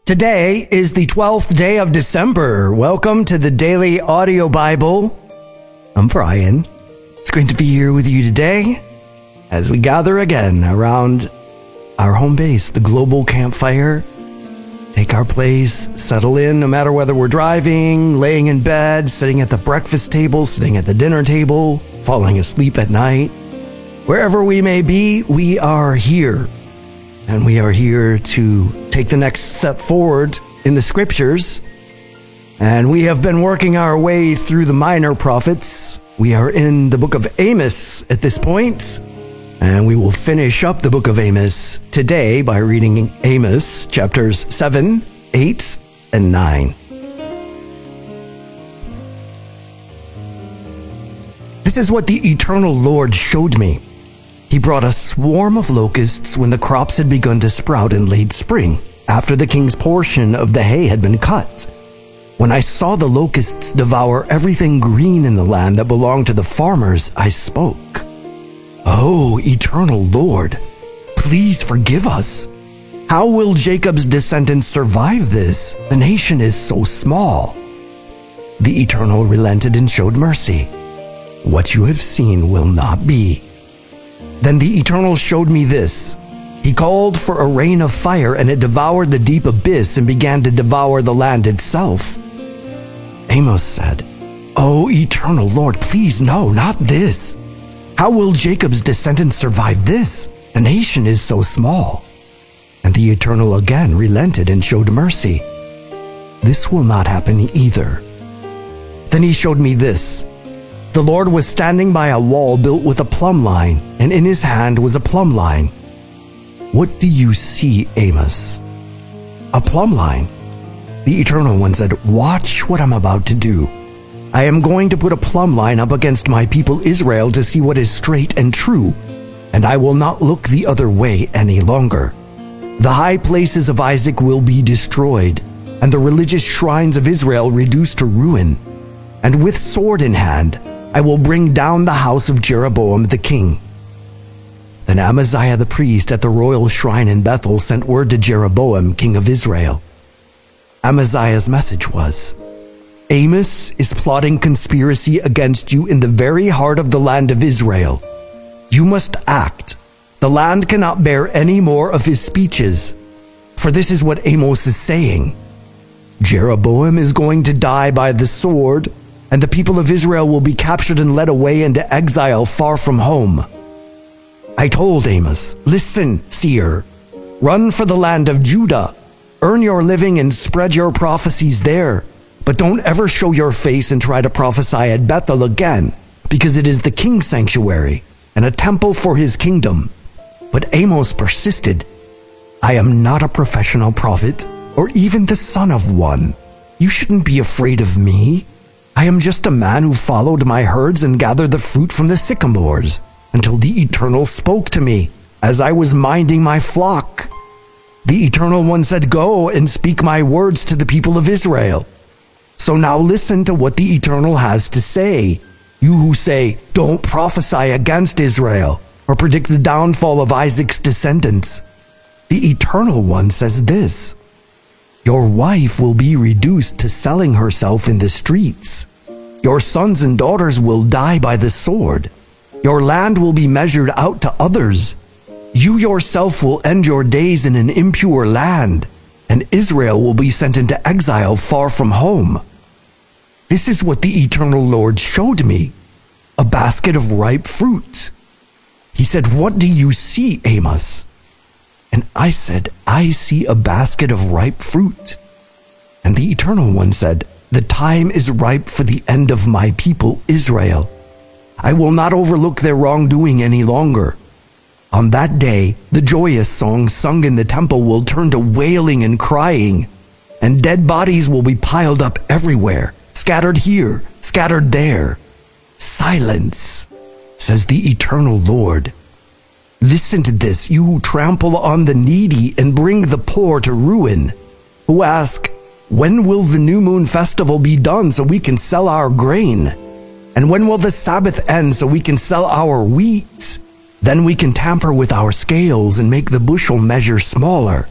Today is the 12th day of December. Welcome to the Daily Audio Bible. I'm Brian. It's great to be here with you today as we gather again around our home base, the Global Campfire. Take our place, settle in, no matter whether we're driving, laying in bed, sitting at the breakfast table, sitting at the dinner table, falling asleep at night. Wherever we may be, we are here. And we are here to take the next step forward in the scriptures. And we have been working our way through the minor prophets. We are in the book of Amos at this point. And we will finish up the book of Amos today by reading Amos chapters 7, 8, and 9. This is what the eternal Lord showed me. He brought a swarm of locusts when the crops had begun to sprout in late spring, after the king's portion of the hay had been cut. When I saw the locusts devour everything green in the land that belonged to the farmers, I spoke. "Oh, eternal Lord, please forgive us. How will Jacob's descendants survive this? The nation is so small." The Eternal relented and showed mercy. "What you have seen will not be." Then the Eternal showed me this. He called for a rain of fire, and it devoured the deep abyss and began to devour the land itself. Amos said, "Oh, eternal Lord, please no, not this. How will Jacob's descendants survive this? The nation is so small." And the Eternal again relented and showed mercy. "This will not happen either." Then he showed me this. The Lord was standing by a wall built with a plumb line, and in his hand was a plumb line. "What do you see, Amos?" "A plumb line." The Eternal One said, "Watch what I'm about to do. I am going to put a plumb line up against my people Israel to see what is straight and true, and I will not look the other way any longer. The high places of Isaac will be destroyed, and the religious shrines of Israel reduced to ruin. And with sword in hand, I will bring down the house of Jeroboam the king." Then Amaziah the priest at the royal shrine in Bethel sent word to Jeroboam, king of Israel. Amaziah's message was, "Amos is plotting conspiracy against you in the very heart of the land of Israel. You must act. The land cannot bear any more of his speeches. For this is what Amos is saying. Jeroboam is going to die by the sword, and the people of Israel will be captured and led away into exile far from home." I told Amos, "Listen, seer, run for the land of Judah, earn your living and spread your prophecies there, but don't ever show your face and try to prophesy at Bethel again, because it is the king's sanctuary and a temple for his kingdom." But Amos persisted. "I am not a professional prophet, or even the son of one. You shouldn't be afraid of me. I am just a man who followed my herds and gathered the fruit from the sycamores, until the Eternal spoke to me as I was minding my flock. The Eternal One said, 'Go and speak my words to the people of Israel.' So now listen to what the Eternal has to say. You who say, 'Don't prophesy against Israel,' or predict the downfall of Isaac's descendants. The Eternal One says this. Your wife will be reduced to selling herself in the streets. Your sons and daughters will die by the sword. Your land will be measured out to others. You yourself will end your days in an impure land, and Israel will be sent into exile far from home." This is what the Eternal Lord showed me, a basket of ripe fruit. He said, "What do you see, Amos?" And I said, "I see a basket of ripe fruit." And the Eternal One said, "The time is ripe for the end of my people Israel. I will not overlook their wrongdoing any longer. On that day, the joyous song sung in the temple will turn to wailing and crying, and dead bodies will be piled up everywhere, scattered here, scattered there. Silence, says the Eternal Lord. Listen to this, you who trample on the needy and bring the poor to ruin, who ask, when will the new moon festival be done so we can sell our grain? And when will the Sabbath end so we can sell our wheat? Then we can tamper with our scales and make the bushel measure smaller,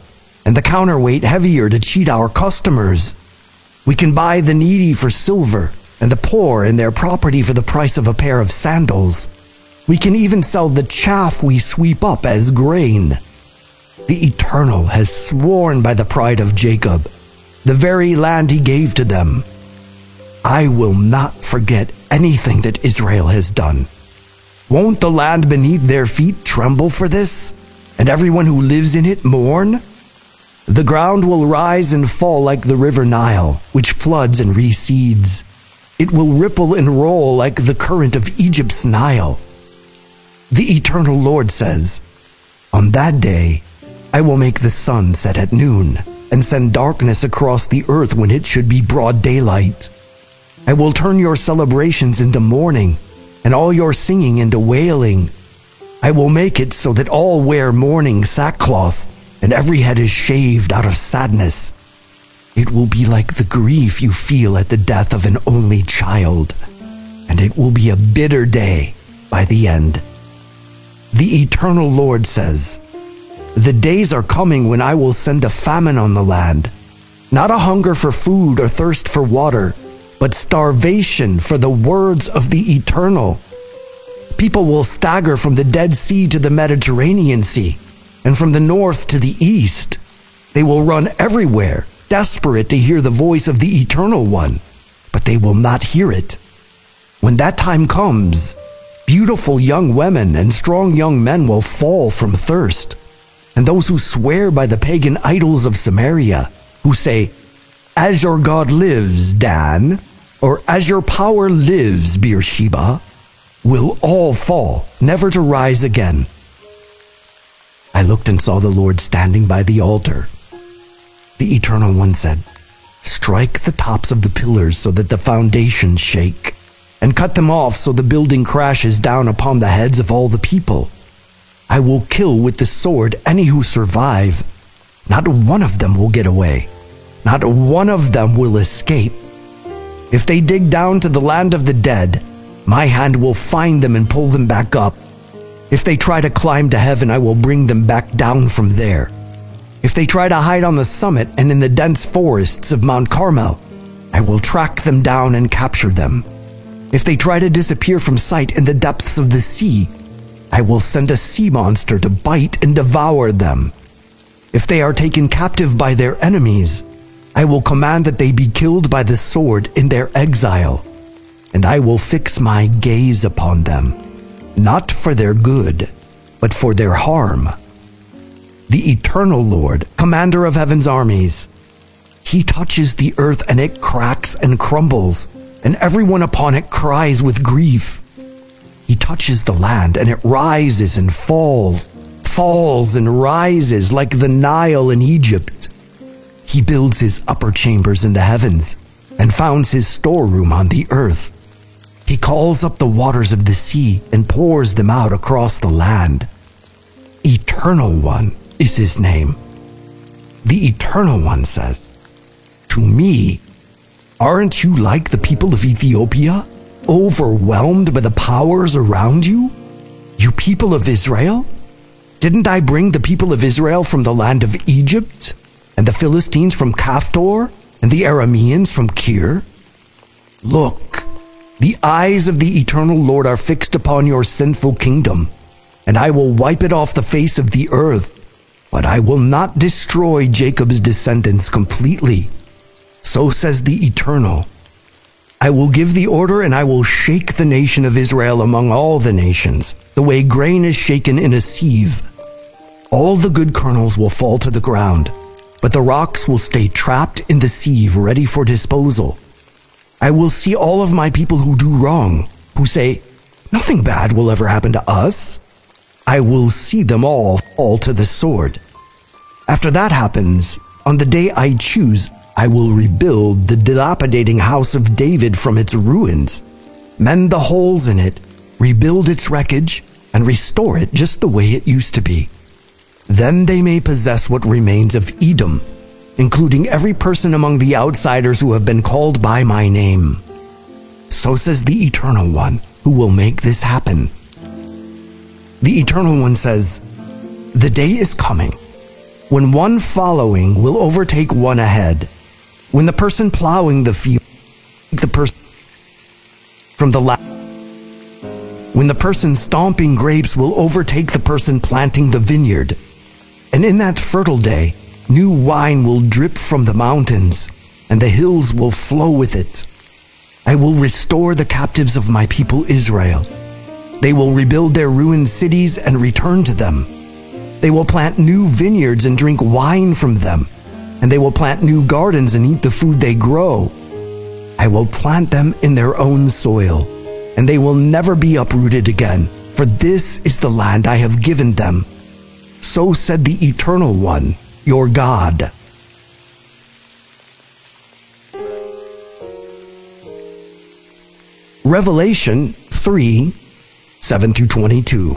and the counterweight heavier to cheat our customers. We can buy the needy for silver and the poor and their property for the price of a pair of sandals. We can even sell the chaff we sweep up as grain. The Eternal has sworn by the pride of Jacob, the very land he gave to them. I will not forget anything that Israel has done. Won't the land beneath their feet tremble for this, and everyone who lives in it mourn? The ground will rise and fall like the river Nile, which floods and recedes. It will ripple and roll like the current of Egypt's Nile. The Eternal Lord says, on that day, I will make the sun set at noon and send darkness across the earth when it should be broad daylight. I will turn your celebrations into mourning and all your singing into wailing. I will make it so that all wear mourning sackcloth and every head is shaved out of sadness. It will be like the grief you feel at the death of an only child, and it will be a bitter day by the end. The Eternal Lord says, the days are coming when I will send a famine on the land, not a hunger for food or thirst for water, but starvation for the words of the Eternal. People will stagger from the Dead Sea to the Mediterranean Sea, and from the north to the east. They will run everywhere, desperate to hear the voice of the Eternal One, but they will not hear it. When that time comes, beautiful young women and strong young men will fall from thirst, and those who swear by the pagan idols of Samaria, who say, as your God lives, Dan, or as your power lives, Beersheba, will all fall, never to rise again. I looked and saw the Lord standing by the altar. The Eternal One said, strike the tops of the pillars so that the foundations shake, and cut them off so the building crashes down upon the heads of all the people. I will kill with the sword any who survive. Not one of them will get away. Not one of them will escape. If they dig down to the land of the dead, my hand will find them and pull them back up. If they try to climb to heaven, I will bring them back down from there. If they try to hide on the summit and in the dense forests of Mount Carmel, I will track them down and capture them. If they try to disappear from sight in the depths of the sea, I will send a sea monster to bite and devour them. If they are taken captive by their enemies, I will command that they be killed by the sword in their exile, and I will fix my gaze upon them, not for their good, but for their harm. The Eternal Lord, commander of heaven's armies, he touches the earth and it cracks and crumbles, and everyone upon it cries with grief. He touches the land and it rises and falls and rises like the Nile in Egypt. He builds his upper chambers in the heavens and founds his storeroom on the earth. He calls up the waters of the sea and pours them out across the land. Eternal One is his name. The Eternal One says, to me, aren't you like the people of Ethiopia, overwhelmed by the powers around you? You people of Israel? Didn't I bring the people of Israel from the land of Egypt, and the Philistines from Caphtor, and the Arameans from Kir? Look, the eyes of the Eternal Lord are fixed upon your sinful kingdom, and I will wipe it off the face of the earth, but I will not destroy Jacob's descendants completely. So says the Eternal. I will give the order and I will shake the nation of Israel among all the nations, the way grain is shaken in a sieve. All the good kernels will fall to the ground, but the rocks will stay trapped in the sieve ready for disposal. I will see all of my people who do wrong, who say, nothing bad will ever happen to us. I will see them all fall to the sword. After that happens, on the day I choose, I will rebuild the dilapidating house of David from its ruins, mend the holes in it, rebuild its wreckage, and restore it just the way it used to be. Then they may possess what remains of Edom, including every person among the outsiders who have been called by my name. So says the Eternal One, who will make this happen. The Eternal One says, the day is coming, when one following will overtake one ahead, when the person plowing the field, the person from the last, when the person stomping grapes will overtake the person planting the vineyard. And in that fertile day, new wine will drip from the mountains, and the hills will flow with it. I will restore the captives of my people Israel. They will rebuild their ruined cities and return to them. They will plant new vineyards and drink wine from them, and they will plant new gardens and eat the food they grow. I will plant them in their own soil, and they will never be uprooted again, for this is the land I have given them. So said the Eternal One, your God. Revelation 3, 7-22.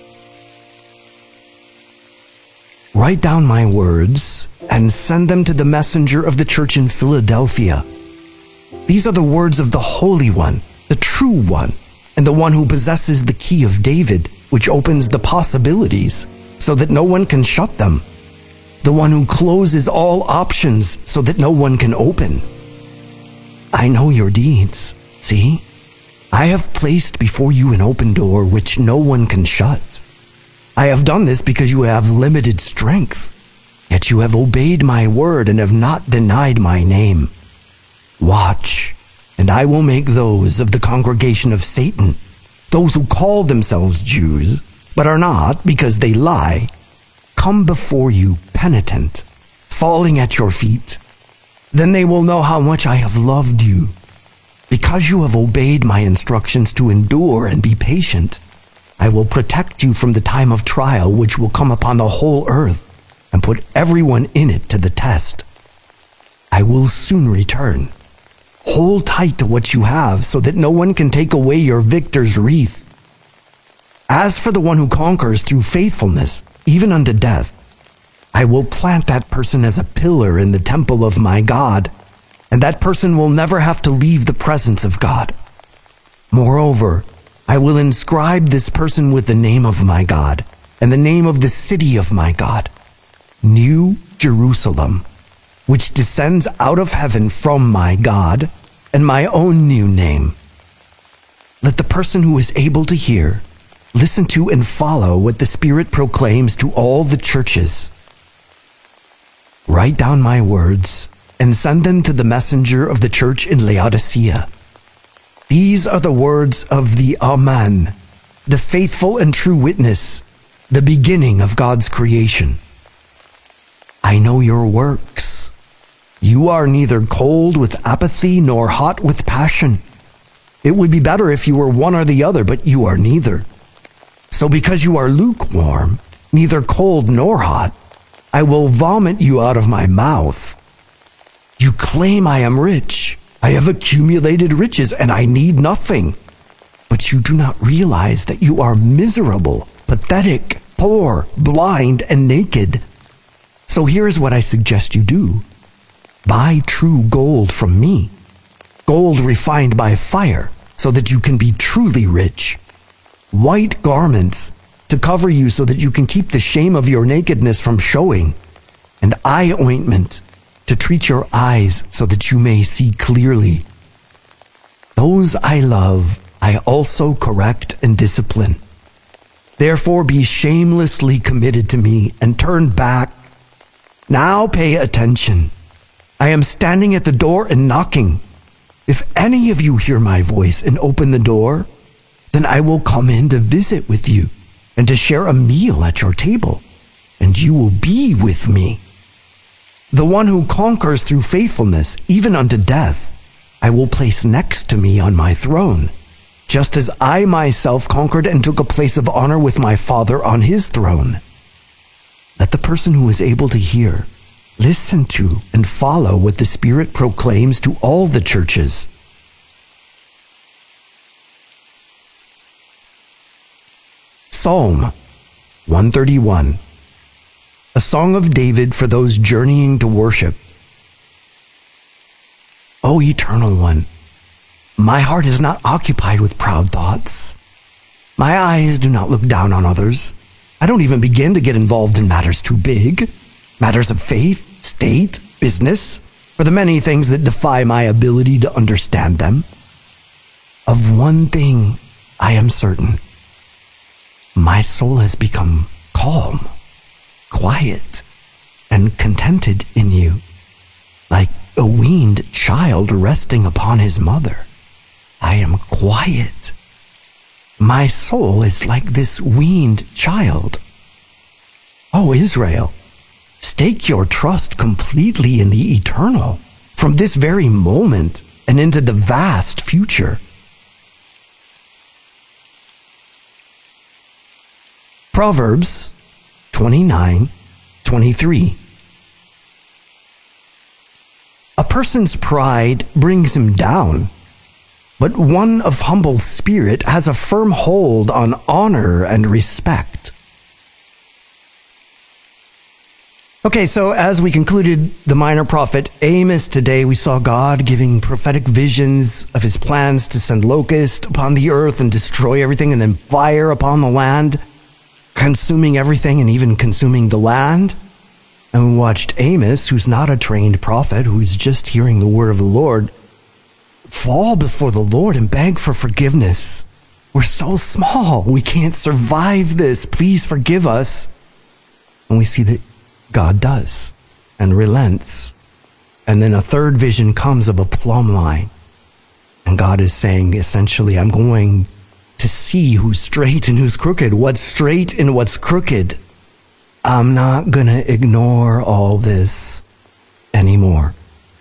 Write down my words and send them to the messenger of the church in Philadelphia. These are the words of the Holy One, the true one, and the one who possesses the key of David, which opens the possibilities so that no one can shut them. The one who closes all options so that no one can open. I know your deeds, see? I have placed before you an open door which no one can shut. I have done this because you have limited strength, yet you have obeyed my word and have not denied my name. Watch, and I will make those of the congregation of Satan, those who call themselves Jews, but are not because they lie, come before you penitent, falling at your feet. Then they will know how much I have loved you. Because you have obeyed my instructions to endure and be patient, I will protect you from the time of trial which will come upon the whole earth and put everyone in it to the test. I will soon return. Hold tight to what you have so that no one can take away your victor's wreath. As for the one who conquers through faithfulness, even unto death, I will plant that person as a pillar in the temple of my God, and that person will never have to leave the presence of God. Moreover, I will inscribe this person with the name of my God and the name of the city of my God, New Jerusalem, which descends out of heaven from my God, and my own new name. Let the person who is able to hear listen to and follow what the Spirit proclaims to all the churches. Write down my words and send them to the messenger of the church in Laodicea. These are the words of the Amen, the faithful and true witness, the beginning of God's creation. I know your works. You are neither cold with apathy nor hot with passion. It would be better if you were one or the other, but you are neither. So because you are lukewarm, neither cold nor hot, I will vomit you out of my mouth. You claim I am rich. I have accumulated riches and I need nothing. But you do not realize that you are miserable, pathetic, poor, blind, and naked. So here is what I suggest you do. Buy true gold from me, gold refined by fire, so that you can be truly rich. White garments to cover you so that you can keep the shame of your nakedness from showing, and eye ointment to treat your eyes so that you may see clearly. Those I love, I also correct and discipline. Therefore be shamelessly committed to me and turn back. Now pay attention. I am standing at the door and knocking. If any of you hear my voice and open the door, then I will come in to visit with you and to share a meal at your table, and you will be with me. The one who conquers through faithfulness, even unto death, I will place next to me on my throne, just as I myself conquered and took a place of honor with my Father on his throne. Let the person who is able to hear listen to and follow what the Spirit proclaims to all the churches. Psalm 131, a song of David for those journeying to worship. O Eternal One, my heart is not occupied with proud thoughts. My eyes do not look down on others. I don't even begin to get involved in matters too big. matters of faith, state, business, or the many things that defy my ability to understand them. Of one thing I am certain. My soul has become calm, quiet, and contented in you, like a weaned child resting upon his mother. I am quiet. My soul is like this weaned child. O Israel, stake your trust completely in the eternal, from this very moment and into the vast future. Proverbs 29:23. A person's pride brings him down, but one of humble spirit has a firm hold on honor and respect. Okay, so as we concluded the minor prophet Amos today, we saw God giving prophetic visions of his plans to send locusts upon the earth and destroy everything, and then fire upon the land, consuming everything and even consuming the land. And we watched Amos, who's not a trained prophet, who's just hearing the word of the Lord, fall before the Lord and beg for forgiveness. We're so small. We can't survive this. Please forgive us. And we see that God does and relents. And then a third vision comes of a plumb line. And God is saying, essentially, I'm going to see who's straight and who's crooked, what's straight and what's crooked. I'm not going to ignore all this anymore.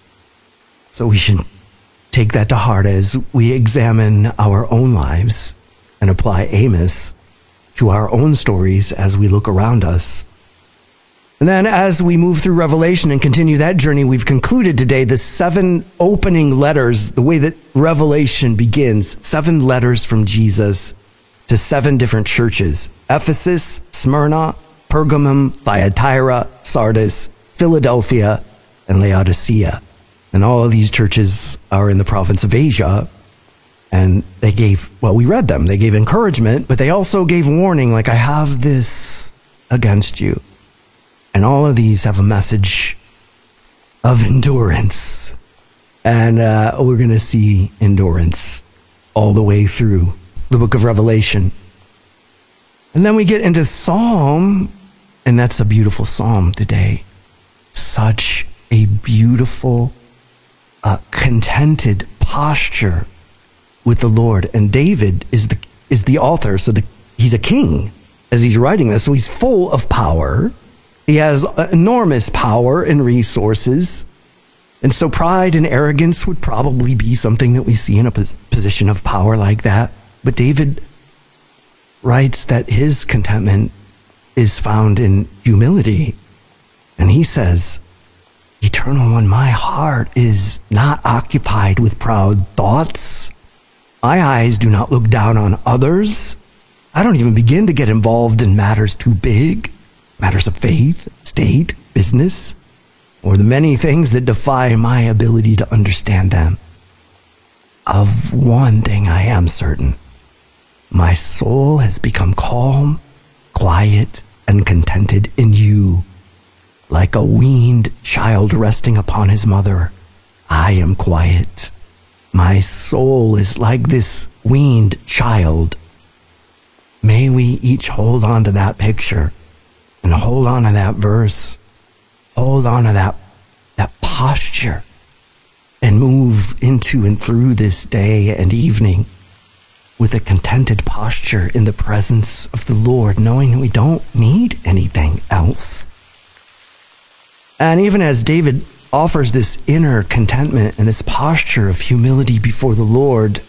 So we should take that to heart as we examine our own lives and apply Amos to our own stories as we look around us. And then as we move through Revelation and continue that journey, we've concluded today the 7 opening letters, the way that Revelation begins, 7 letters from Jesus to 7 different churches: Ephesus, Smyrna, Pergamum, Thyatira, Sardis, Philadelphia, and Laodicea. And all of these churches are in the province of Asia. And they gave, well, we read them. They gave encouragement, but they also gave warning, like, I have this against you. And all of these have a message of endurance. And we're going to see endurance all the way through the book of Revelation. And then we get into Psalm, and that's a beautiful psalm today. Such a beautiful, contented posture with the Lord. And David is the author, so he's a king as he's writing this. So he's full of power. He has enormous power and resources. And so pride and arrogance would probably be something that we see in a position of power like that. But David writes that his contentment is found in humility. And he says, Eternal One, my heart is not occupied with proud thoughts. My eyes do not look down on others. I don't even begin to get involved in matters too big, matters of faith, state, business, or the many things that defy my ability to understand them. Of one thing I am certain. My soul has become calm, quiet, and contented in you. Like a weaned child resting upon his mother, I am quiet. My soul is like this weaned child. May we each hold on to that picture and hold on to that verse. Hold on to that posture and move into and through this day and evening with a contented posture in the presence of the Lord, knowing that we don't need anything else. And even as David offers this inner contentment and this posture of humility before the Lord,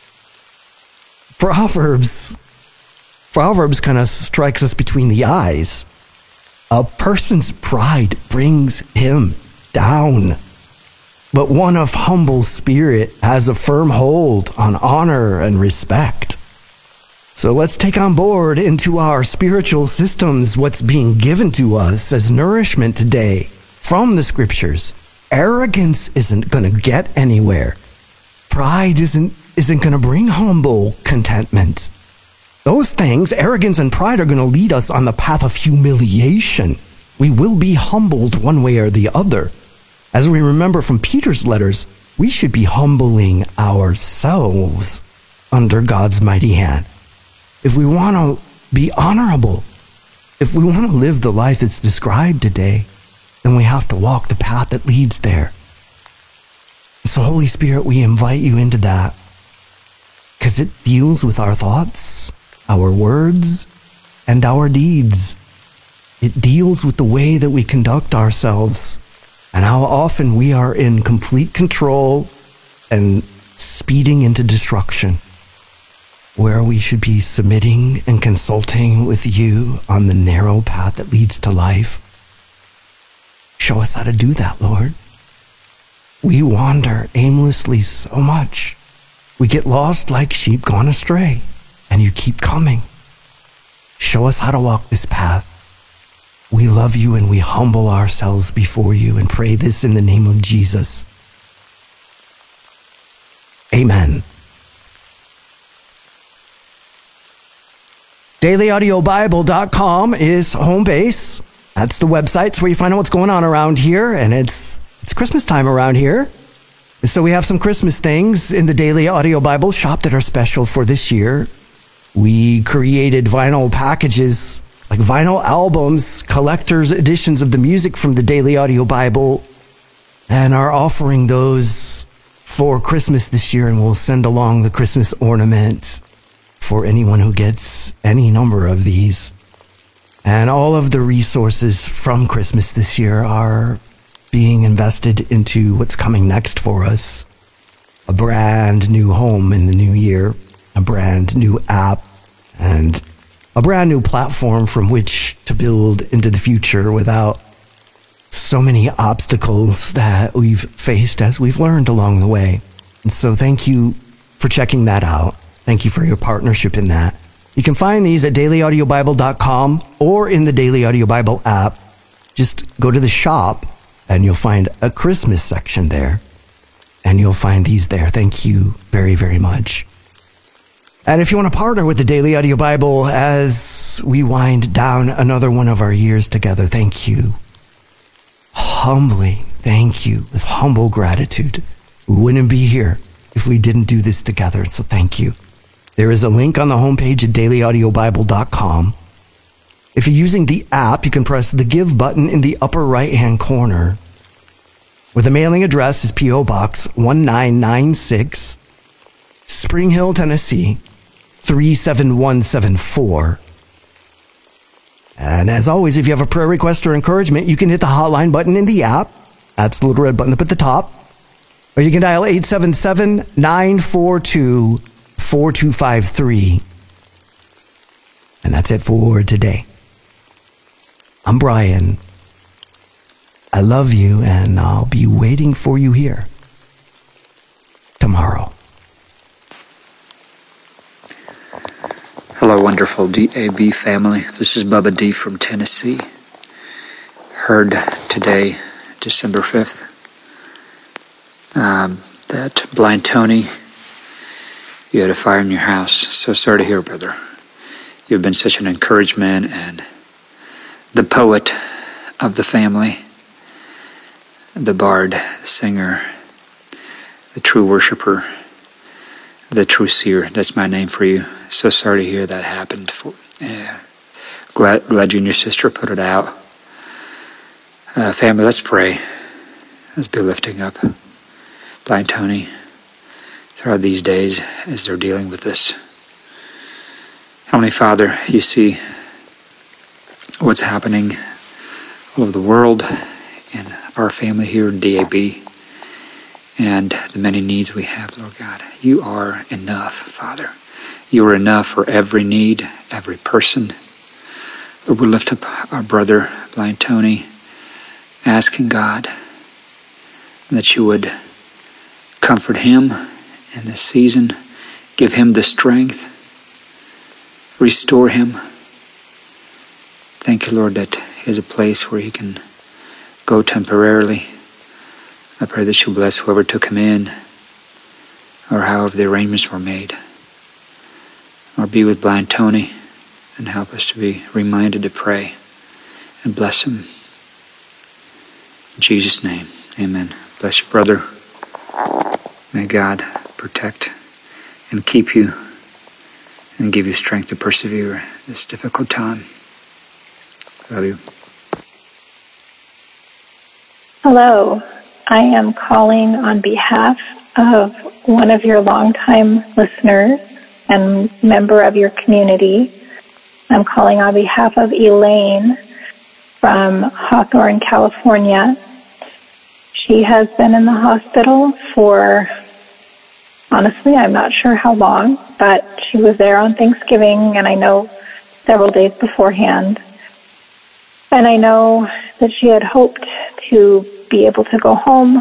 Proverbs kind of strikes us between the eyes. A person's pride brings him down, but one of humble spirit has a firm hold on honor and respect. So let's take on board into our spiritual systems what's being given to us as nourishment today from the scriptures. Arrogance isn't going to get anywhere. Pride isn't going to bring humble contentment. Those things, arrogance and pride, are going to lead us on the path of humiliation. We will be humbled one way or the other. As we remember from Peter's letters, we should be humbling ourselves under God's mighty hand. If we want to be honorable, if we want to live the life that's described today, then we have to walk the path that leads there. So Holy Spirit, we invite you into that because it deals with our thoughts, our words, and our deeds. It deals with the way that we conduct ourselves and how often we are in complete control and speeding into destruction, where we should be submitting and consulting with you on the narrow path that leads to life. Show us how to do that, Lord. We wander aimlessly so much. We get lost like sheep gone astray, and you keep coming. Show us how to walk this path. We love you and we humble ourselves before you and pray this in the name of Jesus. Amen. DailyAudioBible.com is home base. That's the website. It's where you find out what's going on around here, and it's Christmas time around here. So we have some Christmas things in the Daily Audio Bible shop that are special for this year. We created vinyl packages, like vinyl albums, collector's editions of the music from the Daily Audio Bible, and are offering those for Christmas this year, and we'll send along the Christmas ornament for anyone who gets any number of these. And all of the resources from Christmas this year are being invested into what's coming next for us. A brand new home in the new year, a brand new app, and a brand new platform from which to build into the future without so many obstacles that we've faced as we've learned along the way. And so thank you for checking that out. Thank you for your partnership in that. You can find these at dailyaudiobible.com or in the Daily Audio Bible app. Just go to the shop and you'll find a Christmas section there. And you'll find these there. Thank you very, very much. And if you want to partner with the Daily Audio Bible as we wind down another one of our years together, thank you. Humbly, thank you with humble gratitude. We wouldn't be here if we didn't do this together. So thank you. There is a link on the homepage at dailyaudiobible.com. If you're using the app, you can press the Give button in the upper right-hand corner, where the mailing address is P.O. Box 1996, Spring Hill, Tennessee, 37174. And as always, if you have a prayer request or encouragement, you can hit the hotline button in the app. That's the little red button up at the top. Or you can dial 877-942-4253. And that's it for today. I'm Brian. I love you, and I'll be waiting for you here tomorrow. Hello, wonderful DAB family. This is Bubba D from Tennessee. Heard today, December 5th, that Blind Tony, you had a fire in your house. So sorry to hear, brother. You've been such an encouragement and the poet of the family, the bard, the singer, the true worshiper, the true seer. That's my name for you. So sorry to hear that happened. Glad you and your sister put it out. Family, let's pray. Let's be lifting up Blind Tony throughout these days as they're dealing with this. Heavenly Father, you see what's happening all over the world in our family here in DAB and the many needs we have, Lord God. You are enough, Father. You are enough for every need, every person. Lord, we lift up our brother, Blind Tony, asking God that you would comfort him in this season, give him the strength, restore him. Thank you, Lord, that he has a place where he can go temporarily. I pray that you bless whoever took him in, or however the arrangements were made. Or be with Blind Tony and help us to be reminded to pray and bless him In Jesus' name, amen. Bless you, brother. May God protect and keep you and give you strength to persevere this difficult time. Love you. Hello. I am calling on behalf of one of your longtime listeners and member of your community. I'm calling on behalf of Elaine from Hawthorne, California. She has been in the hospital for, honestly, I'm not sure how long, but she was there on Thanksgiving, and I know several days beforehand. And I know that she had hoped to be able to go home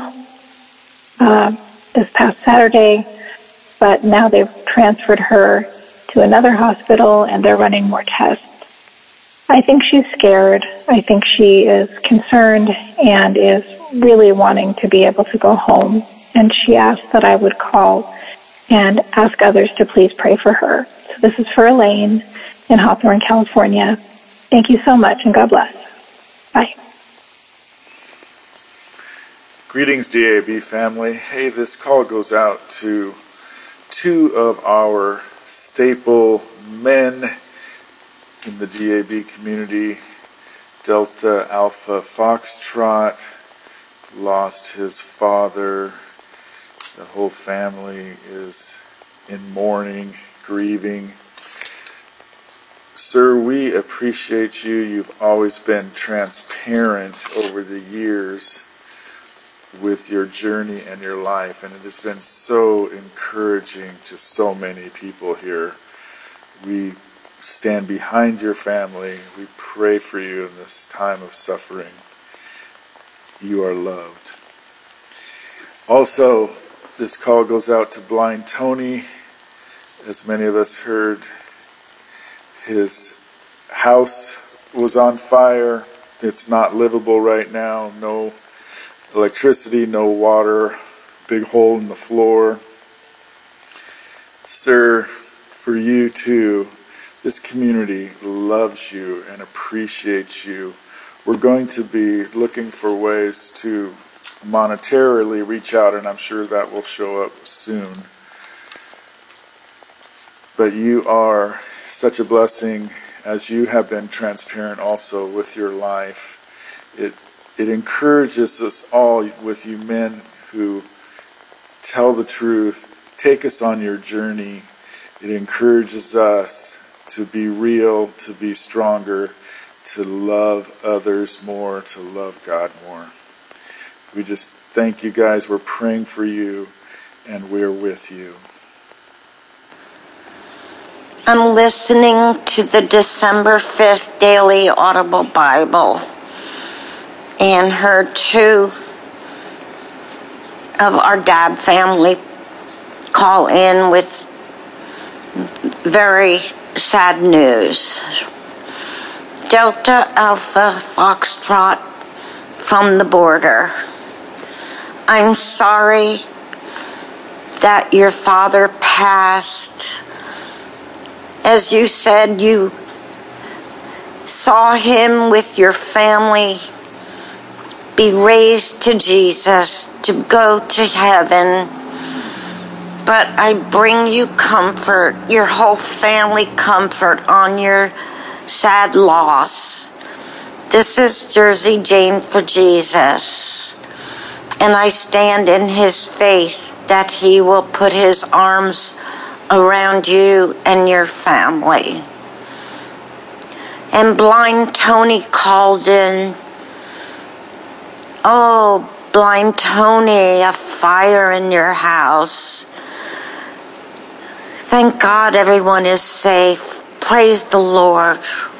this past Saturday, but now they've transferred her to another hospital and they're running more tests. I think she's scared. I think she is concerned and is really wanting to be able to go home. And she asked that I would call and ask others to please pray for her. So this is for Elaine in Hawthorne, California. Thank you so much and God bless. Bye. Greetings, DAB family. Hey, this call goes out to two of our staple men in the DAB community. Delta Alpha Foxtrot lost his father. The whole family is in mourning, grieving. Sir, we appreciate you. You've always been transparent over the years with your journey and your life, and it has been so encouraging to so many people here. We stand behind your family. We pray for you in this time of suffering. You are loved. Also, this call goes out to Blind Tony. As many of us heard, his house was on fire. It's not livable right now. No electricity, no water, big hole in the floor. Sir, for you too, this community loves you and appreciates you. We're going to be looking for ways to monetarily reach out, and I'm sure that will show up soon. But you are such a blessing, as you have been transparent also with your life. It encourages us all, with you men who tell the truth, take us on your journey. It encourages us to be real, to be stronger, to love others more, to love God more. We just thank you guys. We're praying for you, and we're with you. I'm listening to the December 5th Daily Audible Bible and heard two of our DAB family call in with very sad news. Delta Alpha Foxtrot from the border. I'm sorry that your father passed. As you said, you saw him with your family be raised to Jesus, to go to heaven. But I bring you comfort, your whole family comfort on your sad loss. This is Jersey Jane for Jesus. And I stand in his faith that he will put his arms around you and your family. And Blind Tony called in. Oh, Blind Tony, a fire in your house. Thank God everyone is safe. Praise the Lord.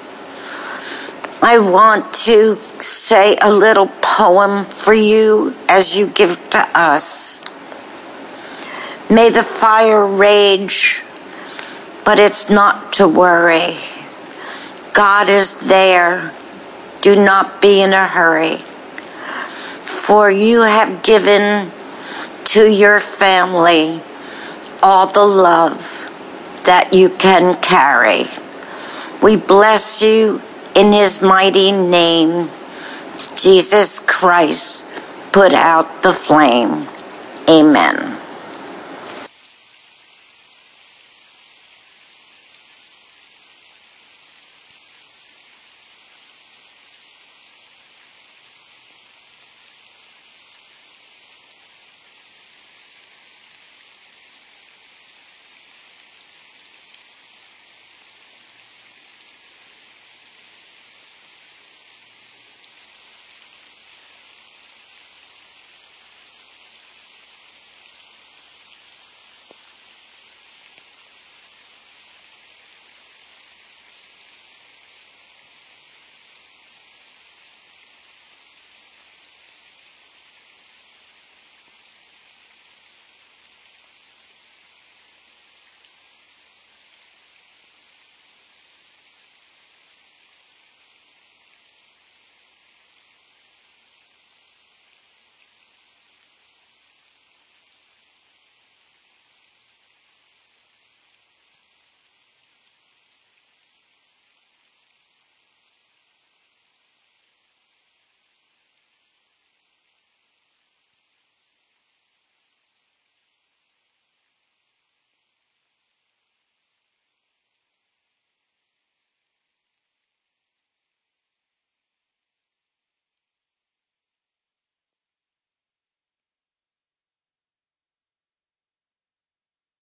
I want to say a little poem for you as you give to us. May the fire rage, but it's not to worry. God is there. Do not be in a hurry. For you have given to your family all the love that you can carry. We bless you in his mighty name, Jesus Christ, put out the flame. Amen.